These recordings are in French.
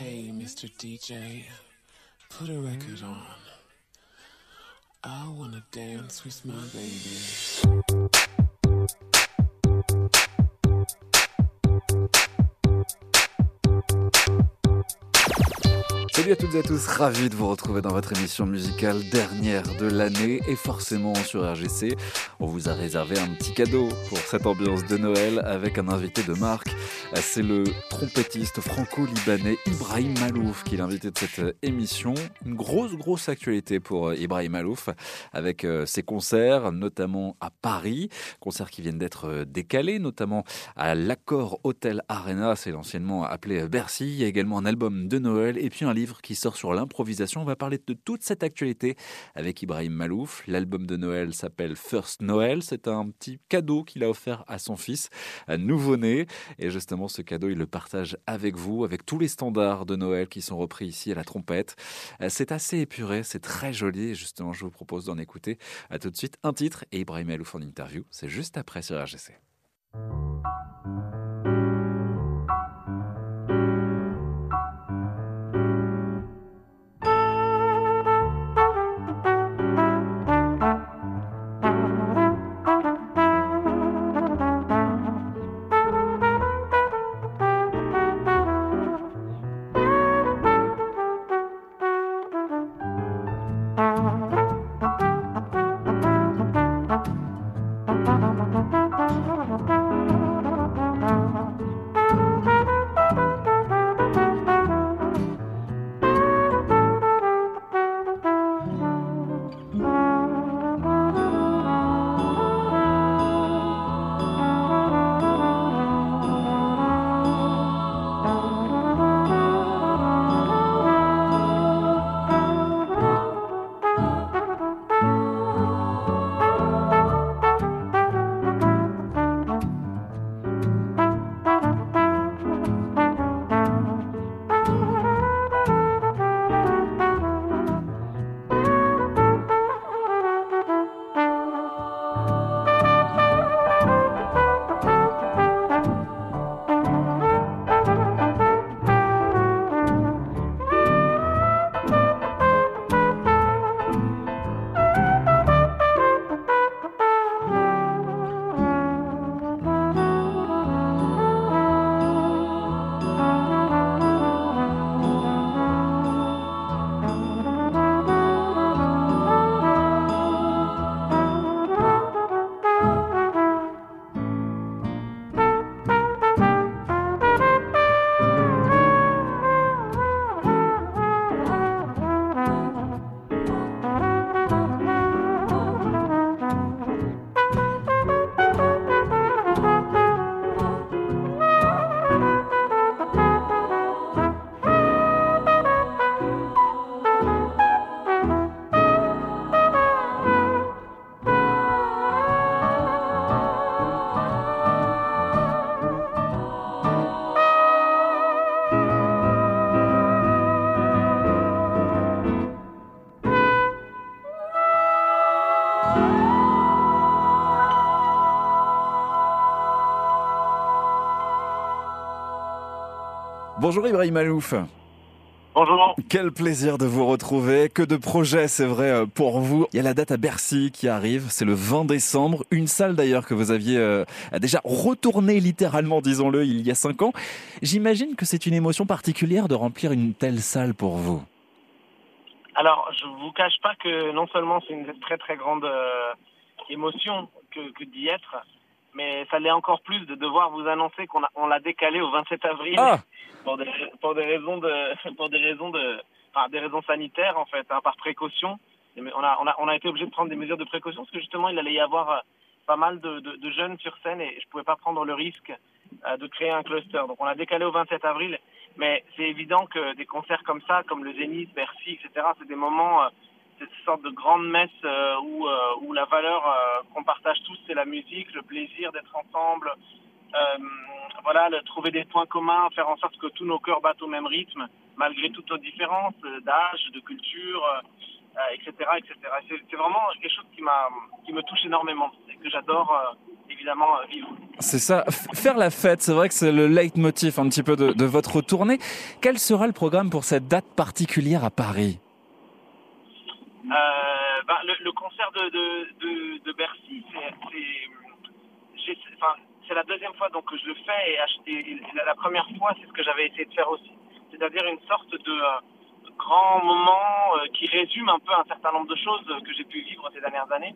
Hey, Mr. DJ, put a record on. I wanna dance with my baby. Salut à toutes et à tous, ravi de vous retrouver dans votre émission musicale dernière de l'année et forcément sur RGC. On vous a réservé un petit cadeau pour cette ambiance de Noël avec un invité de marque. C'est le trompettiste franco-libanais Ibrahim Malouf qui est l'invité de cette émission. Une grosse actualité pour Ibrahim Malouf avec ses concerts, notamment à Paris. Concerts qui viennent d'être décalés, notamment à l'Accor Hotel Arena, c'est anciennement appelé Bercy. Il y a également un album de Noël et puis un livre qui sort sur l'improvisation. On va parler de toute cette actualité avec Ibrahim Malouf. L'album de Noël s'appelle First Noël. C'est un petit cadeau qu'il a offert à son fils, un nouveau-né. Et justement, ce cadeau, il le partage avec vous, avec tous les standards de Noël qui sont repris ici à la trompette. C'est assez épuré, c'est très joli. Et justement, je vous propose d'en écouter tout de suite un titre et Ibrahim Malouf en interview. C'est juste après sur RGC. Bonjour Ibrahim Malouf. Bonjour. Quel plaisir de vous retrouver. Que de projets, c'est vrai, pour vous. Il y a la date à Bercy qui arrive, c'est le 20 décembre. Une salle d'ailleurs que vous aviez déjà retournée littéralement, disons-le, il y a 5 ans. J'imagine que c'est une émotion particulière de remplir une telle salle pour vous. Alors, je vous cache pas que non seulement c'est une très très grande émotion que d'y être, mais ça l'est encore plus de devoir vous annoncer qu'on l'a décalé au 27 avril pour des raisons sanitaires en fait, par précaution. On a été obligé de prendre des mesures de précaution parce que justement il allait y avoir pas mal de jeunes sur scène et je pouvais pas prendre le risque de créer un cluster. Donc on a décalé au 27 avril, mais c'est évident que des concerts comme ça, comme le Zénith, Bercy, etc., c'est des moments, c'est une sorte de grande messe où la valeur qu'on partage tous, c'est la musique, le plaisir d'être ensemble, trouver des points communs, faire en sorte que tous nos cœurs battent au même rythme, malgré toutes nos différences d'âge, de culture, etc., etc. C'est vraiment quelque chose qui me touche énormément et que j'adore évidemment vivre. C'est ça, faire la fête, c'est vrai que c'est le leitmotiv un petit peu de votre tournée. Quel sera le programme pour cette date particulière à Paris ? Le concert de Bercy, c'est la deuxième fois donc que je le fais et la première fois c'est ce que j'avais essayé de faire aussi, c'est-à-dire une sorte de grand moment qui résume un peu un certain nombre de choses que j'ai pu vivre ces dernières années.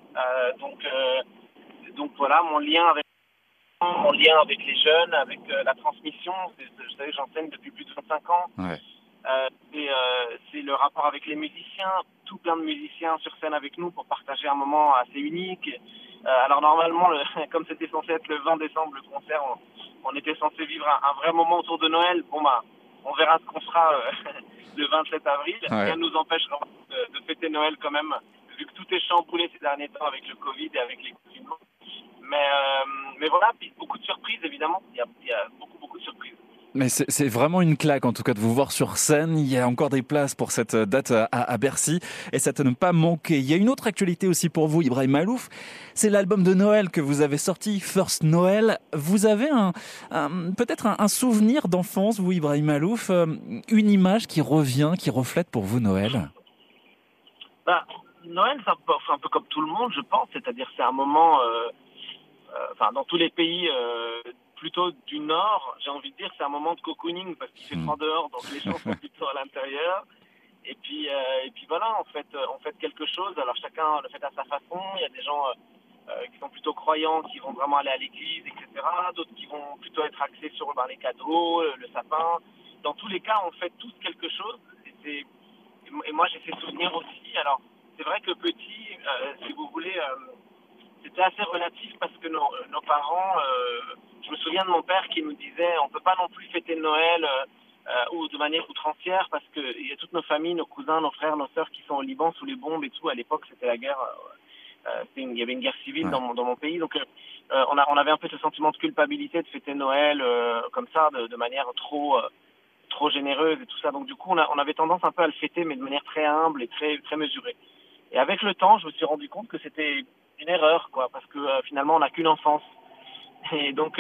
Donc voilà mon lien avec les jeunes, avec la transmission. Vous savez, j'enseigne depuis plus de 25 ans. Ouais. C'est le rapport avec les musiciens, tout plein de musiciens sur scène avec nous pour partager un moment assez unique. Alors normalement, comme c'était censé être le 20 décembre le concert, on était censé vivre un vrai moment autour de Noël. Bon bah, on verra ce qu'on fera le 27 avril. Ouais. Rien ne nous empêche de fêter Noël quand même, vu que tout est chamboulé ces derniers temps avec le Covid et avec les confinements. Mais voilà, puis beaucoup de surprises évidemment. Il y a beaucoup de surprises. Mais c'est vraiment une claque en tout cas de vous voir sur scène. Il y a encore des places pour cette date à Bercy et ça ne pas manquer. Il y a une autre actualité aussi pour vous, Ibrahim Malouf. C'est l'album de Noël que vous avez sorti, First Noël. Vous avez peut-être un souvenir d'enfance, vous Ibrahim Malouf, une image qui revient, qui reflète pour vous Noël? Noël, c'est un peu comme tout le monde, je pense. C'est-à-dire c'est un moment, dans tous les pays plutôt du Nord, j'ai envie de dire, c'est un moment de cocooning parce qu'il fait froid dehors, donc les gens sont plutôt à l'intérieur. Et puis voilà, on fait quelque chose. Alors chacun le fait à sa façon. Il y a des gens qui sont plutôt croyants, qui vont vraiment aller à l'église, etc. D'autres qui vont plutôt être axés sur les cadeaux, le sapin. Dans tous les cas, on fait tous quelque chose. Et moi, j'ai ces souvenirs aussi. Alors, c'est vrai que petit, si vous voulez, c'était assez relatif parce que nos parents, je me souviens de mon père qui nous disait on peut pas non plus fêter Noël ou de manière outrancière parce que il y a toutes nos familles, nos cousins, nos frères, nos sœurs qui sont au Liban sous les bombes et tout. À l'époque, c'était la guerre. Il y avait une guerre civile dans mon pays. Donc, on avait un peu ce sentiment de culpabilité de fêter Noël comme ça, de manière trop généreuse et tout ça. Donc du coup, on avait tendance un peu à le fêter, mais de manière très humble et très mesurée. Et avec le temps, je me suis rendu compte que c'était une erreur, quoi, parce que finalement, on n'a qu'une enfance. Et donc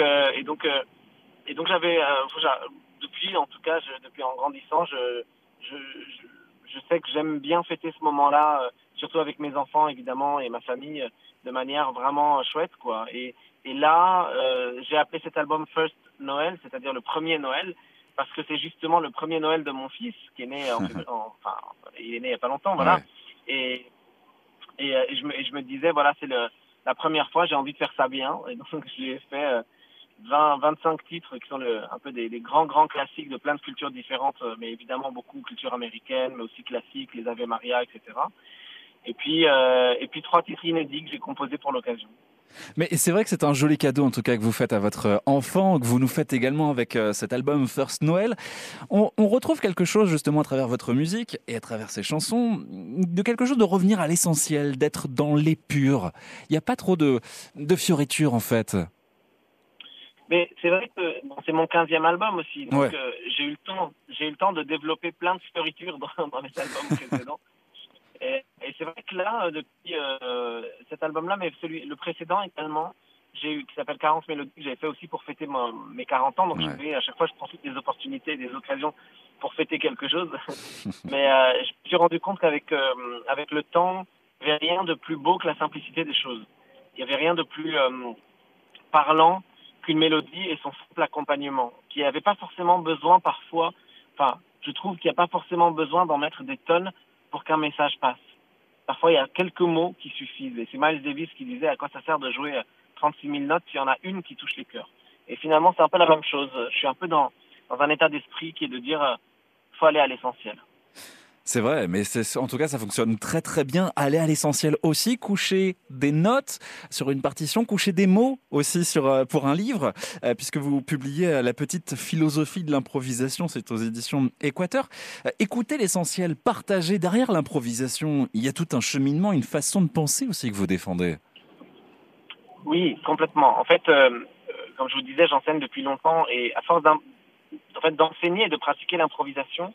j'avais, depuis, en tout cas, depuis en grandissant, je sais que j'aime bien fêter ce moment-là, surtout avec mes enfants, évidemment, et ma famille, de manière vraiment chouette, quoi. Et là, j'ai appelé cet album First Noël, c'est-à-dire le premier Noël, parce que c'est justement le premier Noël de mon fils qui est né il est né il y a pas longtemps, voilà. Ouais. Et je me disais voilà, c'est la première fois, j'ai envie de faire ça bien, et donc je lui ai fait 25 titres qui sont un peu des grands classiques de plein de cultures différentes, mais évidemment beaucoup culture américaine, mais aussi classique, les Ave Maria, etc. Et puis 3 titres inédits que j'ai composés pour l'occasion. Mais c'est vrai que c'est un joli cadeau en tout cas que vous faites à votre enfant, que vous nous faites également avec cet album First Noël. On retrouve quelque chose justement à travers votre musique et à travers ces chansons, de quelque chose de revenir à l'essentiel, d'être dans l'épure. Il n'y a pas trop de fioritures en fait. Mais c'est vrai que c'est mon 15e album aussi, donc j'ai eu le temps de développer plein de fioritures dans les albums précédents. Et c'est vrai que là, depuis cet album-là, mais le précédent également, qui s'appelle 40 Mélodies, que j'avais fait aussi pour fêter mes 40 ans. Donc à chaque fois, je profite des opportunités, des occasions pour fêter quelque chose. Mais je me suis rendu compte qu'avec le temps, il n'y avait rien de plus beau que la simplicité des choses. Il n'y avait rien de plus parlant qu'une mélodie et son simple accompagnement, qui n'avait pas forcément besoin parfois, je trouve qu'il n'y a pas forcément besoin d'en mettre des tonnes pour qu'un message passe. Parfois, il y a quelques mots qui suffisent. Et c'est Miles Davis qui disait à quoi ça sert de jouer 36 000 notes s'il y en a une qui touche les cœurs. Et finalement, c'est un peu la même chose. Je suis un peu dans un état d'esprit qui est de dire faut aller à l'essentiel. C'est vrai, mais en tout cas, ça fonctionne très très bien. Aller à l'essentiel aussi, coucher des notes sur une partition, coucher des mots aussi pour un livre, puisque vous publiez La petite philosophie de l'improvisation, c'est aux éditions Équateur. Écoutez l'essentiel, partagez. Derrière l'improvisation, il y a tout un cheminement, une façon de penser aussi que vous défendez. Oui, complètement. En fait, comme je vous disais, j'enseigne depuis longtemps et à force d'enseigner et de pratiquer l'improvisation,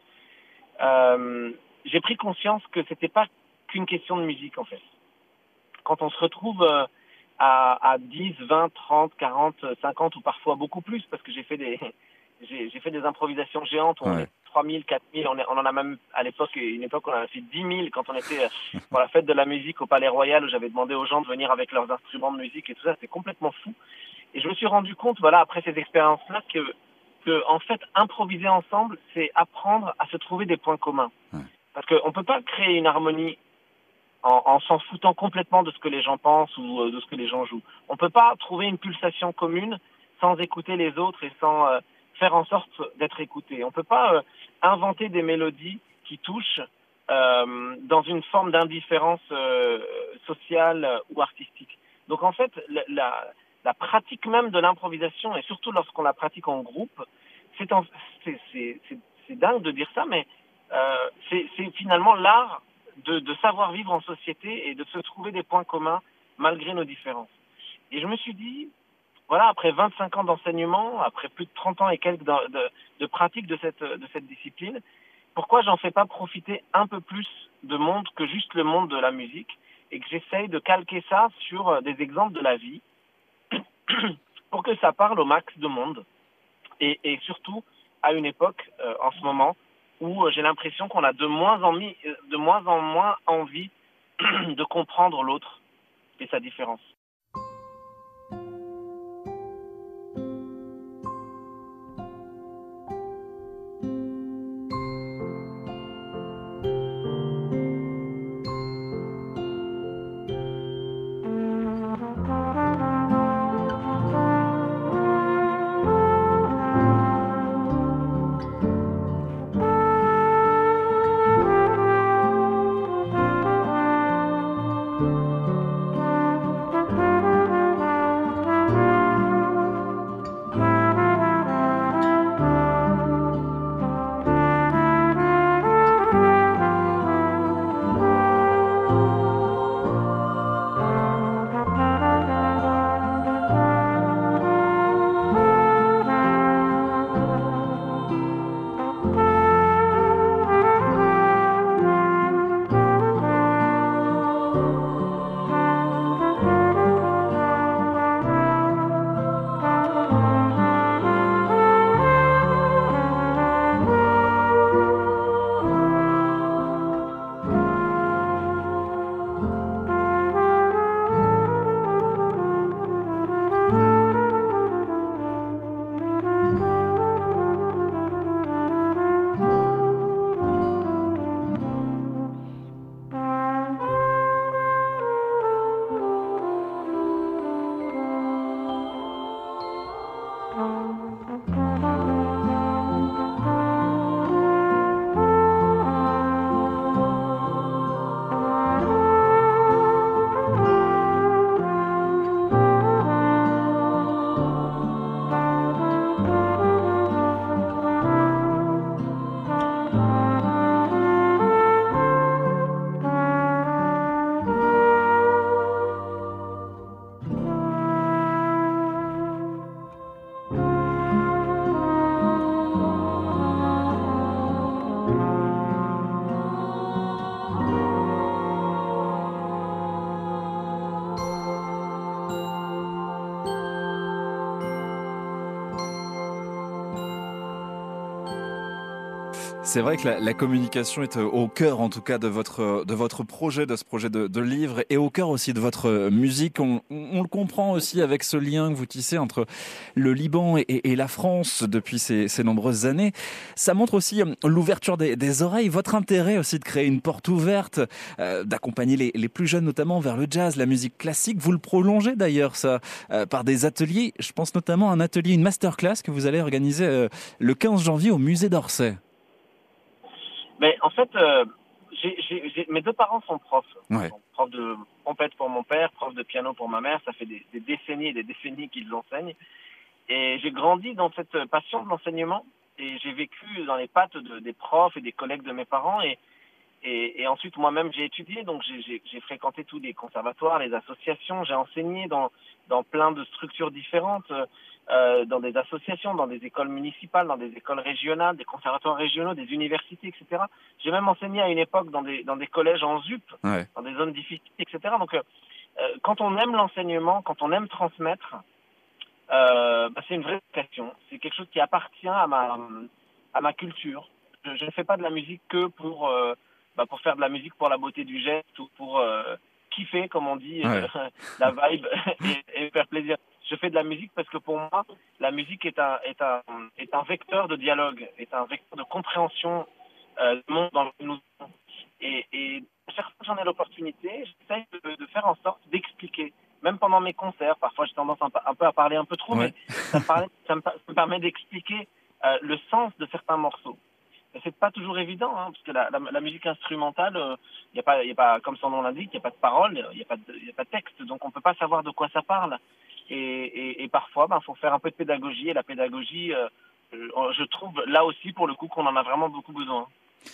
j'ai pris conscience que c'était pas qu'une question de musique en fait. Quand on se retrouve à 10, 20, 30, 40, 50 ou parfois beaucoup plus, parce que j'ai fait des improvisations géantes où on est 3000, 4000, on en a même à une époque on en a fait 10 000 quand on était pour la fête de la musique au Palais Royal, où j'avais demandé aux gens de venir avec leurs instruments de musique et tout ça, c'était complètement fou. Et je me suis rendu compte, voilà, après ces expériences-là, que en fait, improviser ensemble, c'est apprendre à se trouver des points communs. Parce qu'on peut pas créer une harmonie en s'en foutant complètement de ce que les gens pensent ou de ce que les gens jouent. On peut pas trouver une pulsation commune sans écouter les autres et sans faire en sorte d'être écouté. On peut pas inventer des mélodies qui touchent dans une forme d'indifférence sociale ou artistique. Donc en fait, la pratique même de l'improvisation, et surtout lorsqu'on la pratique en groupe, c'est dingue de dire ça, mais c'est finalement l'art de savoir vivre en société et de se trouver des points communs malgré nos différences. Et je me suis dit, voilà, après 25 ans d'enseignement, après plus de 30 ans et quelques de pratique de cette discipline, pourquoi j'en fais pas profiter un peu plus de monde que juste le monde de la musique, et que j'essaye de calquer ça sur des exemples de la vie pour que ça parle au max de monde, et surtout à une époque en ce moment où j'ai l'impression qu'on a de moins en moins envie de comprendre l'autre et sa différence. C'est vrai que la communication est au cœur, en tout cas, de votre projet, de ce projet de livre, et au cœur aussi de votre musique. On le comprend aussi avec ce lien que vous tissez entre le Liban et la France depuis ces nombreuses années. Ça montre aussi l'ouverture des oreilles, votre intérêt aussi de créer une porte ouverte, d'accompagner les plus jeunes notamment vers le jazz, la musique classique. Vous le prolongez d'ailleurs ça par des ateliers. Je pense notamment à un atelier, une masterclass que vous allez organiser le 15 janvier au musée d'Orsay. Mais en fait, mes deux parents sont profs. Ouais. Prof de trompette pour mon père, prof de piano pour ma mère. Ça fait des décennies et des décennies qu'ils enseignent. Et j'ai grandi dans cette passion de l'enseignement. Et j'ai vécu dans les pattes des profs et des collègues de mes parents. Et ensuite, moi-même, j'ai étudié. Donc, j'ai fréquenté tous les conservatoires, les associations. J'ai enseigné dans plein de structures différentes, dans des associations, dans des écoles municipales, dans des écoles régionales, des conservatoires régionaux, des universités, etc. J'ai même enseigné à une époque dans des collèges en ZUP, ouais, dans des zones difficiles, etc. Donc, quand on aime l'enseignement, quand on aime transmettre, c'est une vraie passion. C'est quelque chose qui appartient à ma culture. Je ne fais pas de la musique que pour faire de la musique pour la beauté du geste ou pour kiffer, comme on dit, Ouais. la vibe et faire plaisir. Je fais de la musique parce que pour moi, la musique est un vecteur de dialogue, est un vecteur de compréhension du monde dans lequel nous sommes. Et chaque fois que j'en ai l'opportunité, j'essaie de faire en sorte d'expliquer. Même pendant mes concerts, parfois j'ai tendance un peu à parler un peu trop, Ouais. mais ça me permet d'expliquer le sens de certains morceaux. Et c'est pas toujours évident, hein, parce que la musique instrumentale, y a pas, comme son nom l'indique, il n'y a pas de parole, il n'y a pas de texte, donc on peut pas savoir de quoi ça parle. Et parfois, faut faire un peu de pédagogie, et la pédagogie, je trouve là aussi, pour le coup, qu'on en a vraiment beaucoup besoin.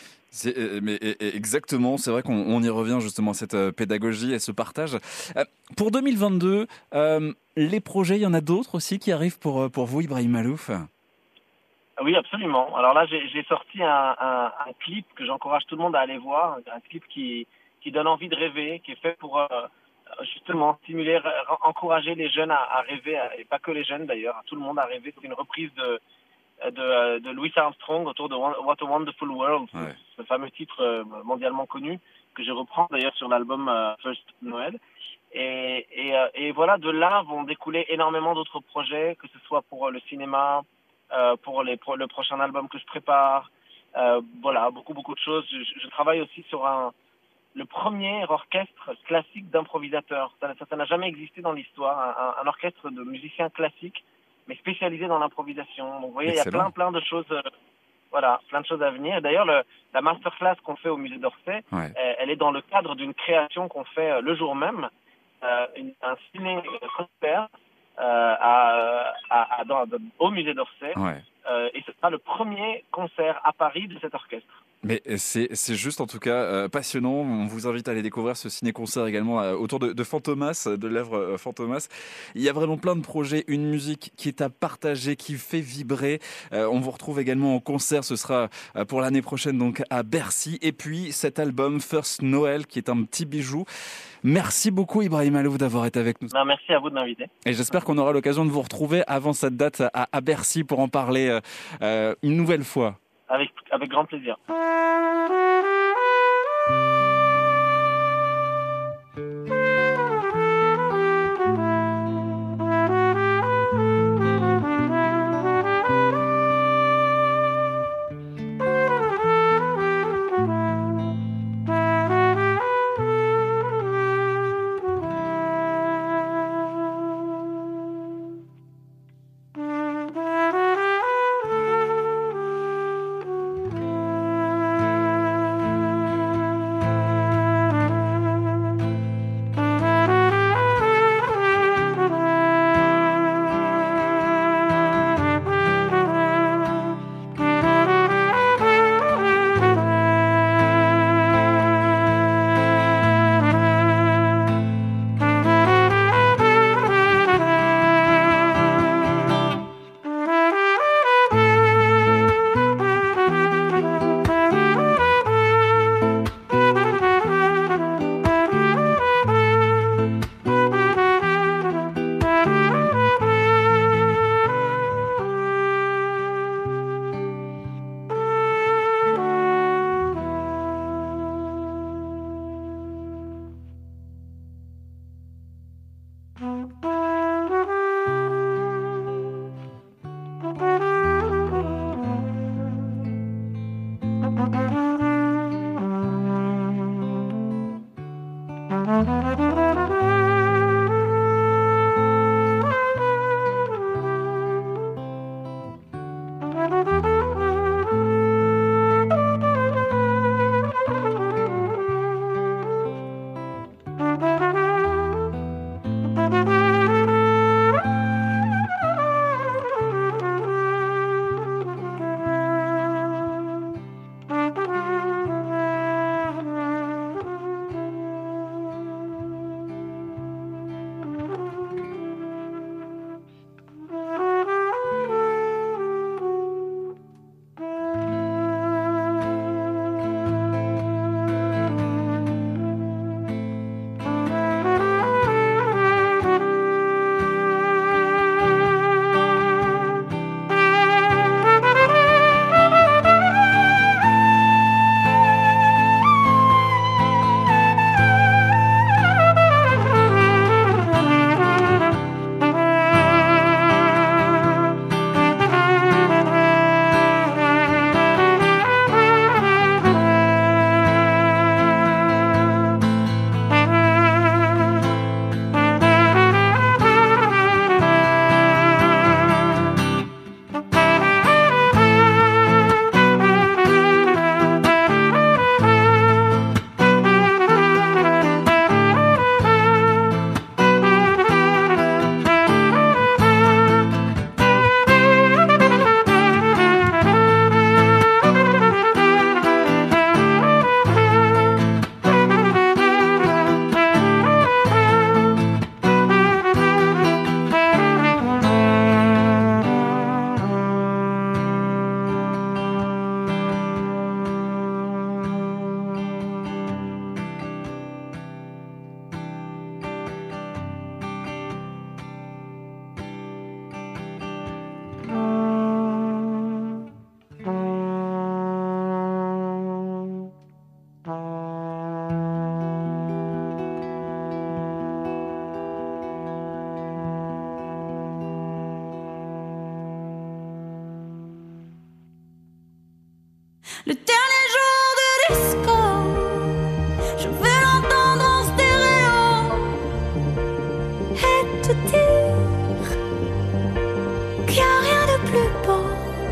Exactement, c'est vrai qu'on y revient justement à cette pédagogie et ce partage. Pour 2022, les projets, il y en a d'autres aussi qui arrivent pour vous, Ibrahim Malouf? Oui, absolument. Alors là, j'ai sorti un clip que j'encourage tout le monde à aller voir, un clip qui donne envie de rêver, qui est fait pour justement stimuler, encourager les jeunes à rêver, et pas que les jeunes d'ailleurs, tout le monde à rêver. C'est une reprise de Louis Armstrong autour de What a Wonderful World, Ouais. ce fameux titre mondialement connu que je reprends d'ailleurs sur l'album First Noël. Et voilà, de là vont découler énormément d'autres projets, que ce soit pour le cinéma, pour le prochain album que je prépare. Voilà, beaucoup de choses. Je travaille aussi sur le premier orchestre classique d'improvisateurs. Ça n'a jamais existé dans l'histoire, un orchestre de musiciens classiques, mais spécialisé dans l'improvisation. Donc vous voyez, il y a Excellent. plein de choses, plein de choses à venir. D'ailleurs, la masterclass qu'on fait au musée d'Orsay, Ouais. elle est dans le cadre d'une création qu'on fait le jour même, un ciné-concert au musée d'Orsay. Ouais. Et ce sera le premier concert à Paris de cet orchestre. Mais c'est juste en tout cas passionnant. On vous invite à aller découvrir ce ciné-concert également autour de Fantomas, de l'œuvre Fantomas. Il y a vraiment plein de projets, une musique qui est à partager, qui fait vibrer. On vous retrouve également en concert, ce sera pour l'année prochaine donc à Bercy. Et puis cet album First Noël qui est un petit bijou. Merci beaucoup Ibrahim Malouf d'avoir été avec nous. Non, merci à vous de m'inviter. Et j'espère qu'on aura l'occasion de vous retrouver avant cette date à Bercy pour en parler une nouvelle fois. Avec grand plaisir. Le dernier jour de disco, je veux l'entendre en stéréo et te dire qu'il n'y a rien de plus beau.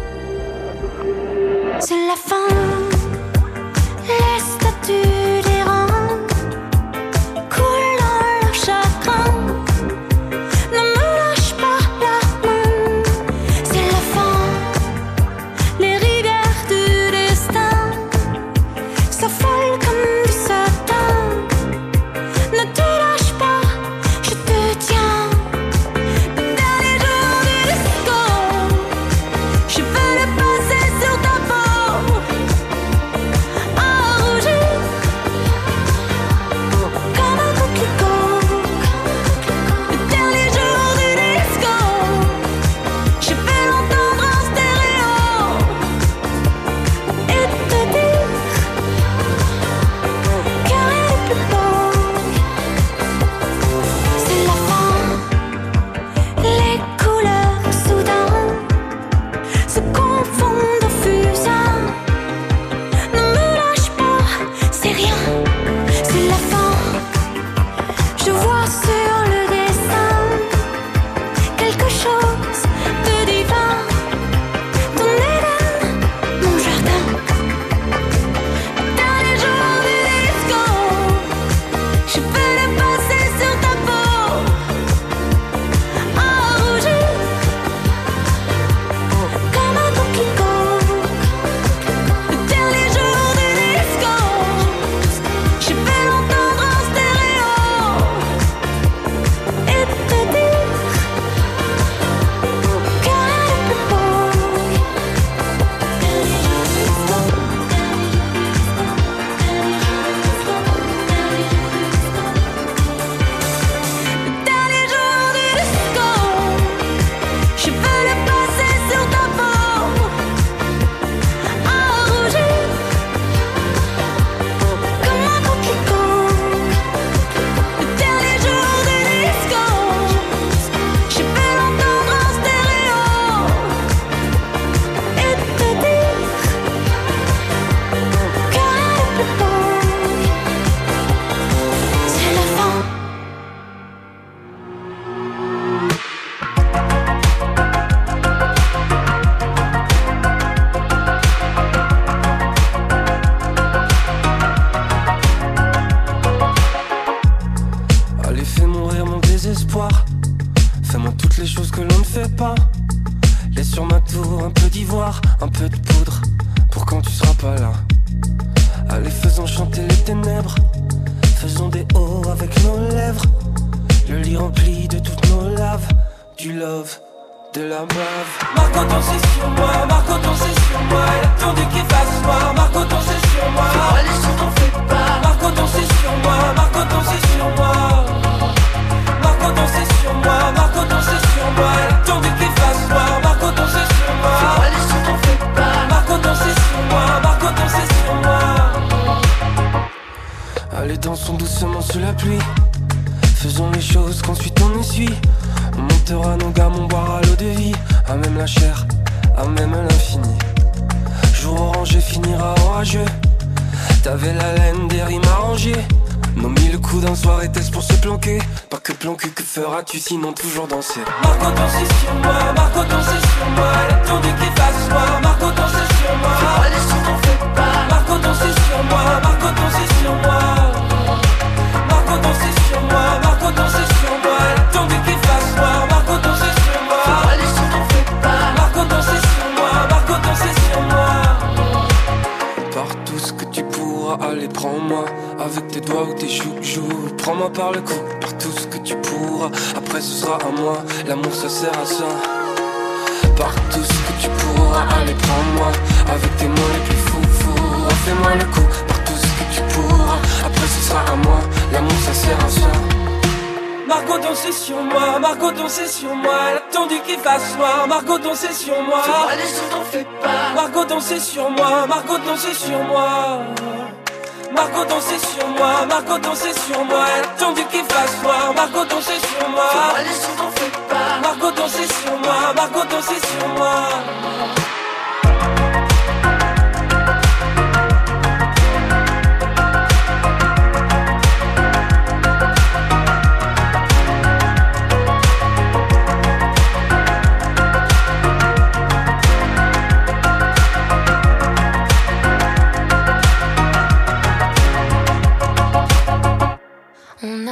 C'est la fin, les statues des rangs coulent dans leur chagrin. Ne me lâche pas la main, c'est la fin. Les rivières du destin s'affolent comme du satin. Ne te lâche pas, je te tiens. Le dernier jour du disco, je veux le passer sur ta peau, à rougir comme un coquelicot. Le dernier jour du disco, je veux l'entendre en stéréo et te dire qu'il n'y a rien de plus beau. C'est la fin, les couleurs soudain se confondent au fusain. Ne me lâche pas, c'est rien, c'est la fin. Je vois sur le dessin quelque chose de divin. Ton Éden, mon jardin. Dernier jour du disco, je veux le passer sur ta peau, à rougir comme un coquelicot. Le dernier jour du disco, je veux l'entendre en stéréo et te dire qu'il n'y a rien de plus beau. Le dernier jour du disco, je veux le passer sur ta peau, à rougir comme un coquelicot. Le dernier jour du disco, je veux l'entendre en stéréo et te dire qu'il n'y a rien de plus beau. C'est la fin. Allez, fais mourir mon désespoir. Fais-moi toutes les choses que l'on ne fait pas. Laisse sur ma tour un peu d'ivoire, un peu de poudre, pour quand tu seras pas là. Allez, faisons chanter les ténèbres. Faisons des hauts avec nos lèvres. Le lit rempli de toutes nos laves. Du love, de la bave. Marco, ton c'est sur moi, Marco, ton c'est sur moi. Elle a attendu qu'il fasse noir. Marco, ton c'est sur moi. Allez, sur t'en fais pas. Marco, ton c'est sur moi, Marco, ton c'est sur moi. Marco, ton c'est sur moi, Marco, ton c'est sur moi. Elle a attendu qu'il fasse noir. Marco, ton c'est sur moi. Allez, sur t'en fais pas. Marco, ton c'est sur moi, Marco, ton c'est sur moi. Allez, dansons doucement sous la pluie. Faisons les choses qu'ensuite on essuie. On montera nos gammes, on boira l'eau de vie. À même la chair, à même l'infini. Jour orangé finira orageux. T'avais la laine des rimes arrangées. Nos 1000 coups d'un soir était-ce pour se planquer. Pas que plan cul, que feras-tu sinon toujours danser. Marco, ton c'est sur moi, Marco, ton c'est sur moi. Elle a attendu qu'il fasse noir. Marco, ton c'est sur moi. Allez, sur t'en fais pas. Marco, ton c'est sur moi, Marco, ton c'est sur moi. Marco, ton c'est sur moi, Marco, ton c'est sur moi. Elle a attendu qu'il fasse noir. Marco, ton c'est sur moi. Allez, sur t'en fais pas. Marco, ton c'est sur moi, Marco, ton c'est sur moi. Partout ce que tu pourras, allez prends-moi. Avec tes doigts ou tes joues, prends-moi par le cou. Partout ce que tu pourras, après ce sera à moi. L'amour ça sert à ça. Partout ce que tu pourras, allez prends-moi. Avec tes mots les plus fous, fais-moi le coup. Partout ce que tu pourras, après ce sera à moi. L'amour ça sert à ça. Marco, ton c'est sur moi, Marco, ton c'est sur moi. Elle a attendu qu'il fasse noir. Marco, ton c'est sur moi. Allez, sur t'en fais pas. Marco, ton c'est sur moi, Marco, ton c'est sur moi. Marco, ton c'est sur moi, Marco, ton c'est sur moi. Elle a attendu qu'il fasse noir. Marco, ton c'est sur moi. Allez, sur t'en fais pas. Marco, ton c'est sur moi, Marco, ton c'est sur moi.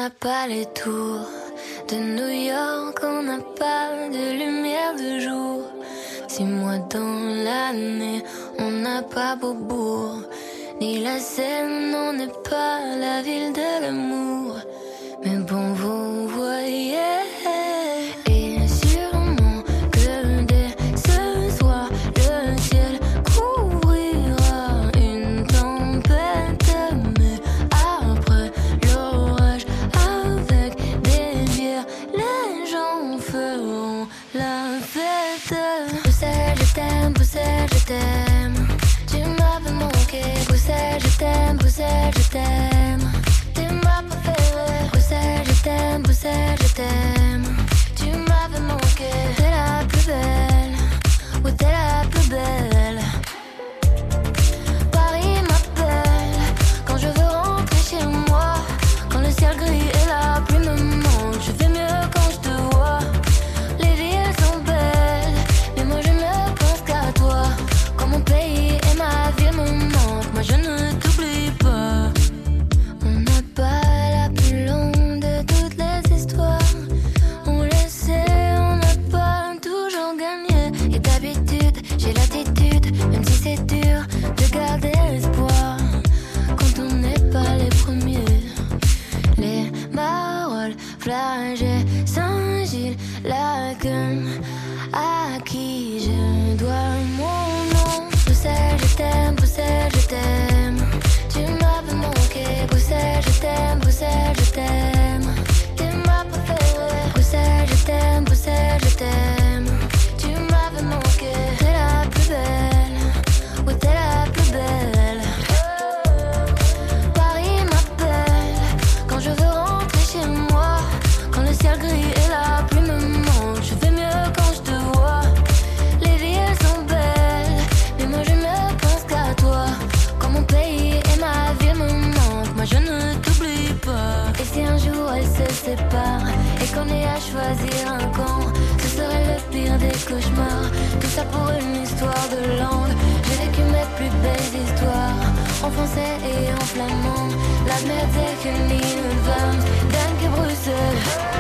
n'a pas les tours de New York, on n'a pas de lumière de jour. 6 mois dans l'année, on n'a pas Beaubourg, ni la Seine, on n'est pas la ville de l'amour. Mais bon, vous voyez, et sûrement que dès ce soir, le ciel couvrira une tempête. Mais après l'orage, avec des bières, les gens feront la fête. Bruxelles, je t'aime, Bruxelles, je t'aime. Tu m'avais manqué, Bruxelles, je t'aime, Bruxelles, je t'aime. T'es ma préférée, Bruxelles, je t'aime, Bruxelles, je t'aime. Tu m'avais manqué, t'es la plus belle, oui t'es la plus belle. Paris m'appelle, quand je veux rentrer chez moi. Quand le ciel gris et la pluie me manquent, je fais mieux quand je te vois. Les villes sont belles, mais moi je ne pense qu'à toi. Quand mon pays et ma ville me manquent, moi je ne t'oublie pas. On n'a pas la plus longue de toutes les histoires. On le sait, on n'a pas toujours gagné. Et d'habitude, j'ai l'attitude, même si c'est dur, de garder l'espoir. Quand on n'est pas les premiers. Les Marolles, Flagey, Saint-Gilles, Laken, à qui je dois mon nom. Bruxelles, je t'aime, Bruxelles, je t'aime. Tu m'avais manqué, Bruxelles, je t'aime, Bruxelles, je t'aime. T'es ma préférée, Bruxelles, je t'aime, Bruxelles, je t'aime. Tu m'avais manqué, t'es la plus belle, oui t'es la plus belle. Paris m'appelle, quand je veux rentrer chez moi. Quand le ciel gris et la pluie me manquent, je fais mieux quand je te vois. Les villes sont belles, mais moi je ne pense qu'à toi. Quand mon pays et ma ville me manquent, moi je ne t'oublie pas. Et si un jour elles se séparent et qu'on ait à choisir un camp, ce serait le pire des cauchemars. Tout ça pour une histoire de langue. J'ai vécu mes plus belles histoires en français et en flamand. La merde c'est qu'une île, Danke Bruxelles.